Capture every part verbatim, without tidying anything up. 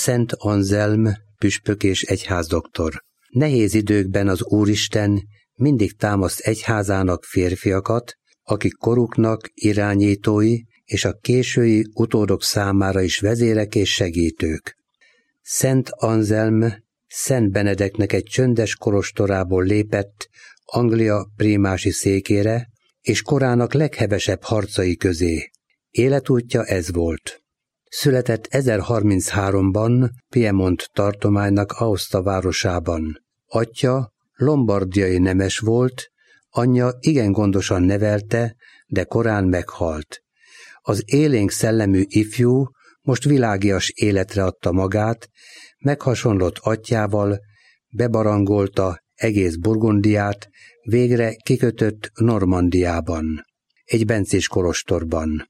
Szent Anzelm, püspök és egyházdoktor. Nehéz időkben az Úristen mindig támaszt egyházának férfiakat, akik koruknak irányítói és a késői utódok számára is vezérek és segítők. Szent Anzelm Szent Benedeknek egy csöndes kolostorából lépett Anglia prímási székére, és korának leghevesebb harcai közé. Életútja ez volt. Született ezerharminchárom-ban Piemont tartománynak Aosta városában. Atyja lombardiai nemes volt, anyja igen gondosan nevelte, de korán meghalt. Az élénk szellemű ifjú most világias életre adta magát, meghasonlott atyjával, bebarangolta egész Burgundiát, végre kikötött Normandiában, egy bencés kolostorban.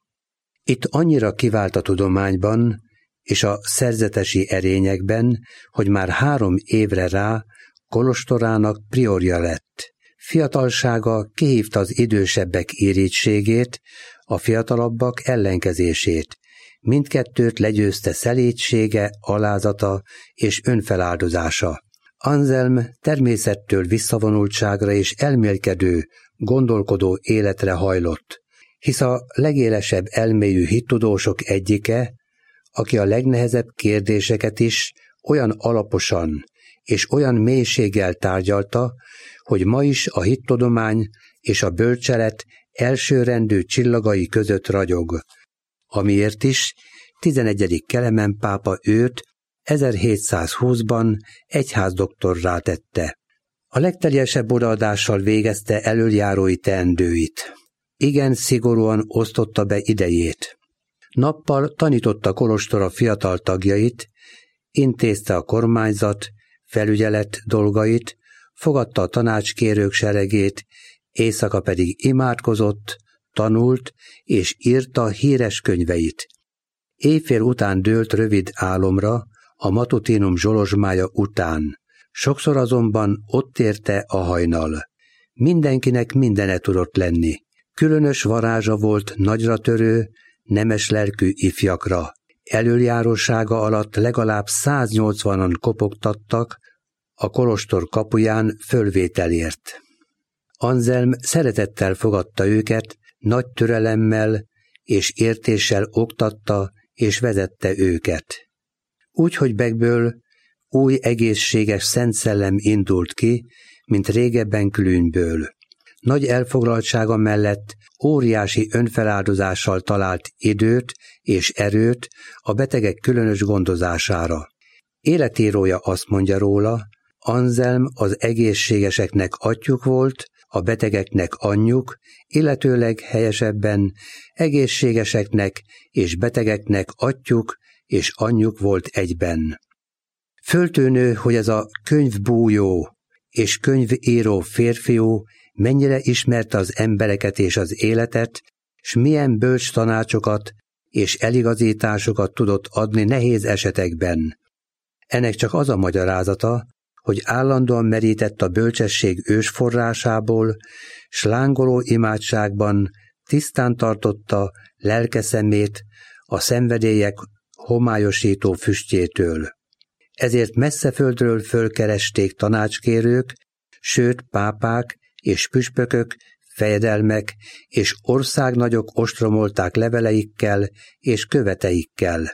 Itt annyira kivált a tudományban és a szerzetesi erényekben, hogy már három évre rá kolostorának priorja lett. Fiatalsága kihívta az idősebbek irítségét, a fiatalabbak ellenkezését. Mindkettőt legyőzte szelídsége, alázata és önfeláldozása. Anzelm természettől visszavonultságra és elmélkedő, gondolkodó életre hajlott, hisz a legélesebb elmélyű hittudósok egyike, aki a legnehezebb kérdéseket is olyan alaposan és olyan mélységgel tárgyalta, hogy ma is a hittudomány és a bölcselet elsőrendű csillagai között ragyog, amiért is tizenegyedik Kelemen pápa őt ezerhétszázhúszban egyházdoktorrá tette. A legteljesebb odaadással végezte elöljárói teendőit. Igen szigorúan osztotta be idejét. Nappal tanította kolostora fiatal tagjait, intézte a kormányzat, felügyelet dolgait, fogadta a tanácskérők seregét, éjszaka pedig imádkozott, tanult és írta híres könyveit. Éjfél után dőlt rövid álomra, a matutinum zsolozsmája után. Sokszor azonban ott érte a hajnal. Mindenkinek mindene tudott lenni. Különös varázsa volt nagyra törő, nemes lelkű ifjakra. Elöljárósága alatt legalább száznyolcvanan kopogtattak a kolostor kapuján fölvételért. Anzelm szeretettel fogadta őket, nagy türelemmel és értéssel oktatta és vezette őket. Úgy, hogy Beckből új egészséges szent szellem indult ki, mint régebben Clunyből. Nagy elfoglaltsága mellett óriási önfeláldozással talált időt és erőt a betegek különös gondozására. Életírója azt mondja róla, Anzelm az egészségeseknek atyjuk volt, a betegeknek anyjuk, illetőleg helyesebben egészségeseknek és betegeknek atyjuk és anyjuk volt egyben. Föltűnő, hogy ez a könyvbújó és könyvíró férfiú mennyire ismerte az embereket és az életet, s milyen bölcs tanácsokat és eligazításokat tudott adni nehéz esetekben. Ennek csak az a magyarázata, hogy állandóan merített a bölcsesség ősforrásából, s lángoló imádságban tisztán tartotta lelke szemét a szenvedélyek homályosító füstjétől. Ezért messze földről fölkeresték tanácskérők, sőt pápák és püspökök, fejedelmek és országnagyok ostromolták leveleikkel és követeikkel.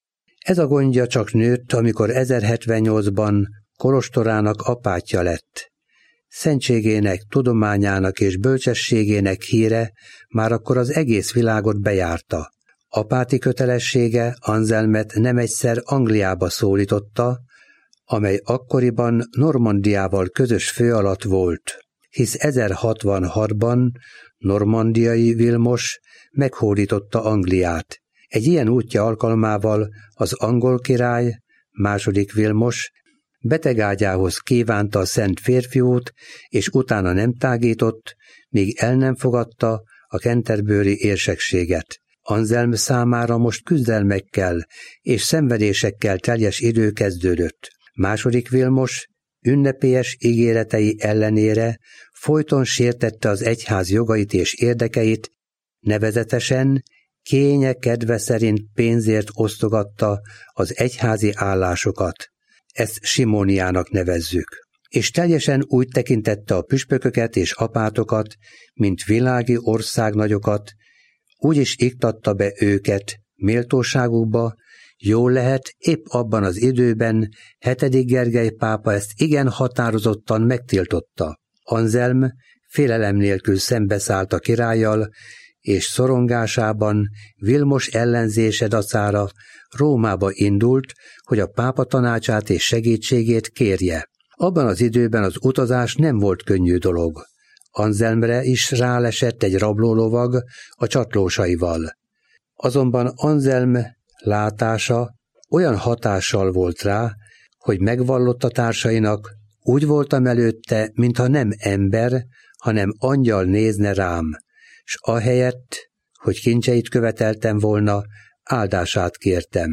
Ez a gondja csak nőtt, amikor ezerhetvennyolcban kolostorának apátja lett. Szentségének, tudományának és bölcsességének híre már akkor az egész világot bejárta. Apáti kötelessége Anzelmet nem egyszer Angliába szólította, amely akkoriban Normandiával közös fő alatt volt, hisz ezerhatvanhatban normandiai Vilmos meghódította Angliát. Egy ilyen útja alkalmával az angol király, második Vilmos, betegágyához kívánta a szent férfiút, és utána nem tágított, míg el nem fogadta a canterbury érsekséget. Anzelm számára most küzdelmekkel és szenvedésekkel teljes idő kezdődött. Második Vilmos ünnepélyes ígéretei ellenére folyton sértette az egyház jogait és érdekeit, nevezetesen kénye kedve szerint pénzért osztogatta az egyházi állásokat. Ezt simóniának nevezzük. És teljesen úgy tekintette a püspököket és apátokat, mint világi országnagyokat, úgy is iktatta be őket méltóságukba. Jól lehet, épp abban az időben hetedik Gergely pápa ezt igen határozottan megtiltotta. Anzelm félelem nélkül szembeszállt a királlyal, és szorongásában, Vilmos ellenzése dacára Rómába indult, hogy a pápa tanácsát és segítségét kérje. Abban az időben az utazás nem volt könnyű dolog. Anzelmre is rálesett egy rablólovag a csatlósaival. Azonban Anzelm látása olyan hatással volt rá, hogy megvallotta társainak, úgy voltam előtte, mintha nem ember, hanem angyal nézne rám, s ahelyett, hogy kincseit követeltem volna, áldását kértem.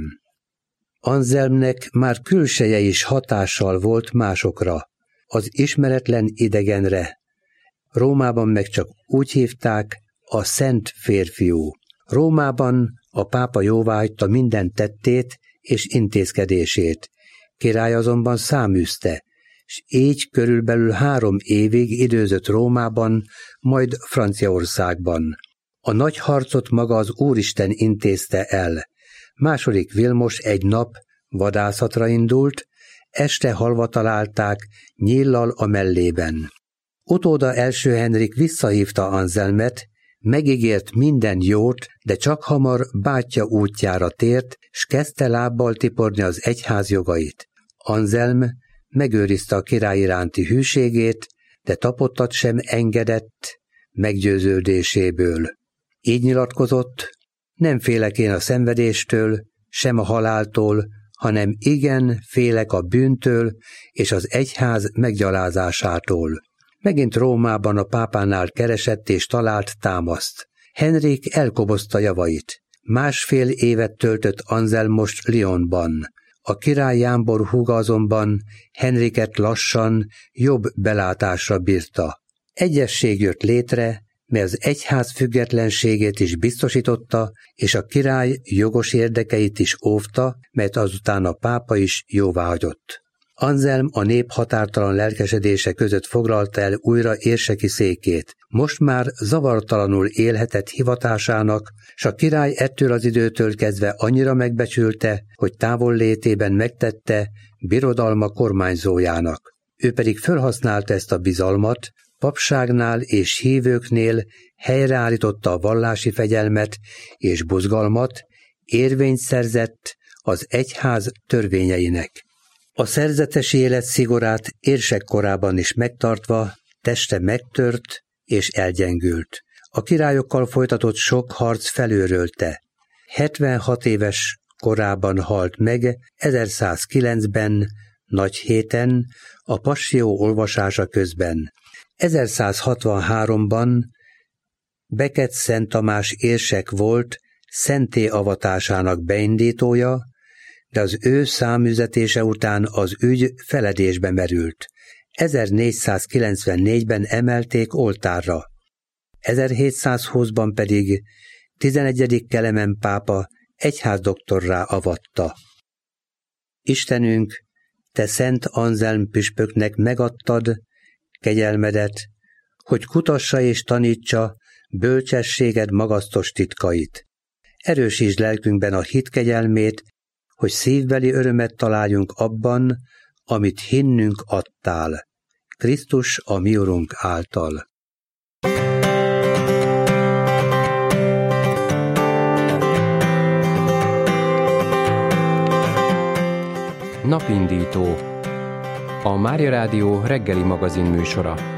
Anzelmnek már külseje is hatással volt másokra, az ismeretlen idegenre. Rómában meg csak úgy hívták, a szent férfiú. Rómában a pápa jóváhagyta minden tettét és intézkedését. Király azonban száműzte, s így körülbelül három évig időzött Rómában, majd Franciaországban. A nagy harcot maga az Úristen intézte el. Második Vilmos egy nap vadászatra indult, este halva találták nyíllal a mellében. Utóda első Henrik visszahívta Anzelmet, megígért minden jót, de csak hamar bátyja útjára tért, s kezdte lábbal tiporni az egyház jogait. Anzelm megőrizte a király iránti hűségét, de tapottat sem engedett meggyőződéséből. Így nyilatkozott: nem félek én a szenvedéstől, sem a haláltól, hanem igen félek a bűntől és az egyház meggyalázásától. Megint Rómában a pápánál keresett és talált támaszt. Henrik elkobozta javait. Másfél évet töltött Anzelm most Lyonban. A király Jámbor húga azonban Henriket lassan, jobb belátásra bírta. Egyesség jött létre, mely az egyház függetlenségét is biztosította, és a király jogos érdekeit is óvta, mert azután a pápa is jóváhagyott. Anzelm a nép határtalan lelkesedése között foglalta el újra érseki székét. Most már zavartalanul élhetett hivatásának, s a király ettől az időtől kezdve annyira megbecsülte, hogy távollétében megtette birodalma kormányzójának. Ő pedig felhasználta ezt a bizalmat, papságnál és hívőknél helyreállította a vallási fegyelmet és buzgalmat, érvényt szerzett az egyház törvényeinek. A szerzetesi élet szigorát érsek korában is megtartva, teste megtört és elgyengült. A királyokkal folytatott sok harc felőrölte. hetvenhat éves korában halt meg ezerszázkilencben, Nagyhéten, a Passió olvasása közben. ezerszázhatvanháromban Beket Szent Tamás érsek volt szenté avatásának beindítója, de az ő száműzetése után az ügy feledésbe merült. ezernégyszázkilencvennégyben emelték oltárra. ezerhétszázhúszban pedig tizenegyedik Kelemen pápa egyházdoktorrá avatta. Istenünk, te Szent Anzelm püspöknek megadtad kegyelmedet, hogy kutassa és tanítsa bölcsességed magasztos titkait. Erősítsd lelkünkben a hit kegyelmét, hogy szívbeli örömet találjunk abban, amit hinnünk adtál. Krisztus a mi Urunk által. Napindító. A Mária Rádió reggeli magazin műsora.